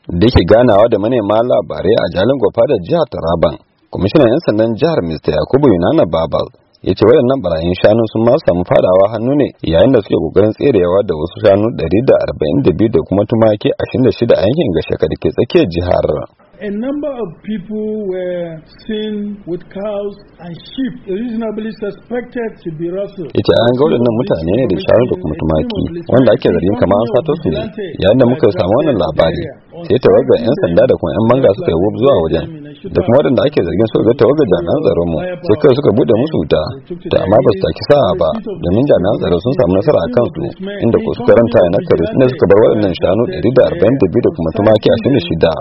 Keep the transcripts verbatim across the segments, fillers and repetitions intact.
da yake ganawa da manema labarai a Jalingo da jihar Taraban, kwamishinan 'yan sandan jihar mister Yakubu Yunana Babal ya ce waɗannan barayin shanu sun ma samu fadawa hannu ne yayin da suke kokarin tserewa da wasu shanu ɗari da arba'in da biyu da kuma tumaki ashirin da shida a yankin Gashaka da ke tsakiyar jihar. A number of people were seen with cows and sheep reasonably suspected to be rustled. Yace an ga waɗannan mutane ne da shanu da kuma tumaki wanda ake zargin kamar an sato su ne. Yayin da muka samu wannan labari sai tawagar 'yan sanda da kuma 'yan banga suka yi wub zuwa wajen da kuma waɗanda ake zargin su ga tawagar jami'an tsaron mu sai kai suka bude musu wuta da amma ba su taki sa'a ba domin jami'an tsaro sun samu nasara a kansu inda ko suka ranta na kare ne suka bar waɗannan shanu ɗari da arba'in da biyu da kuma tumaki ashirin da shida.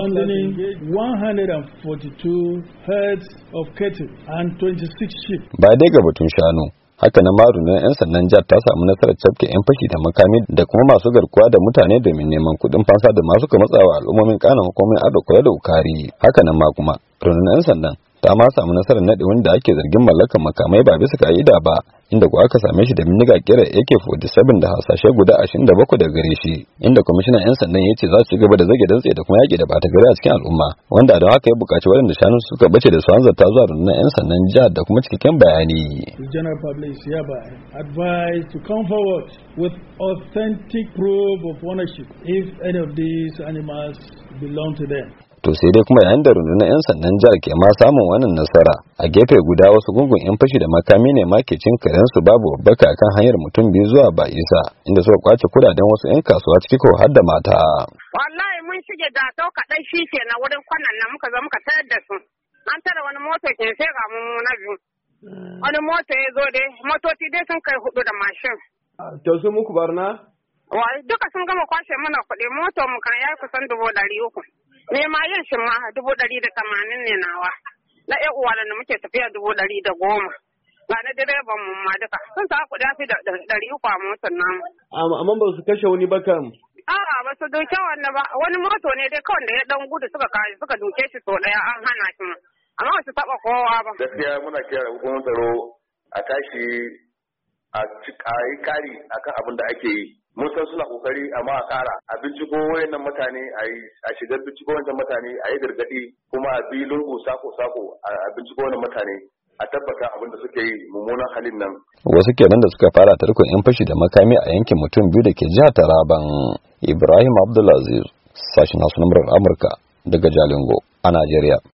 one hundred forty-two herds of cattle and twenty-six sheep. Ba dai ga batun shanu, haka na marunan 'yan sandan jihar ta samu nasarar cafke 'yan fashi da makami da kuma masu garkuwa da mutane domin neman kuɗin fansa da masu ka matsawa al'ummomin kanan hukumomin ado kula da ukari. Haka nan ma kuma rundunar 'yan sandan ta ma samu nasarar naɗe wanda ake zargin mallakar makamai ba bisa ka'ida ba, inda ko aka same shi da bindiga kera A K forty-seven da hasashe guda ashirin da bakwai da gare shi, inda kwamishinan 'yan sandan ya ce za su ci gaba da zage dantse da kuma yaƙi da bata gari a cikin al'umma, wanda don haka ya buƙaci waɗanda shanu suka bace da su hanzarta zuwa rundunar 'yan sandan jihar da kuma cikakken bayani. The general public is hereby advised to come forward with authentic proof of ownership if any of these animals belong to them. To sai dai kuma yayin da rundunar 'yan sandan jihar ke ma samun wannan nasara, a gefe guda wasu gungun 'yan fashi da makami ne ma ke cin karensu babu babbaka kan hanyar mutum biyu zuwa Bayisa, inda suka kwace kudaden wasu 'yan kasuwa ciki ko har da mata. Wallahi mun shige da sau kaɗai shi ke na wurin kwanan nan muka zo muka tayar da su. An tara wani moto ke sai ga mu na biyu. Wani moto ya zo dai, motoci dai sun kai hudu da mashin. To sun muku barna? Wai duka sun gama kwashe mana kuɗi, moto mu kan yayi kusan dubu ɗari uku. Ne ma yin shi ma dubu ɗari da tamanin ne nawa. Na ƴan uwa da muke tafiya dubu ɗari da goma. Ga na direban mu ma duka. Sun sa kuɗi fi da ɗari uku a motar namu. Amma ba su kashe wani ba kam. A'a ba su duke wannan ba. Wani moto ne dai kawai da ya ɗan gudu suka kawo suka duke shi sau ɗaya an hana shi ma. Amma ba su taɓa kowa ba. Gaskiya muna kira hukumar tsaro a tashi a yi kari akan abin da ake yi. Mun san suna kokari amma a kara a binciko wayannan mutane a shigar binciko wayannan mutane a yi gargadi kuma a bi lungu sako sako a binciko wannan mutane a tabbata abin da suke yi mummunan halin nan. Wasu kenan da suka fara tarkon 'yan fashi da makami a yankin mutum biyu da ke jihar Taraban. Ibrahim Abdulaziz, sashen Hausa na Amurka daga Jalingo a Najeriya.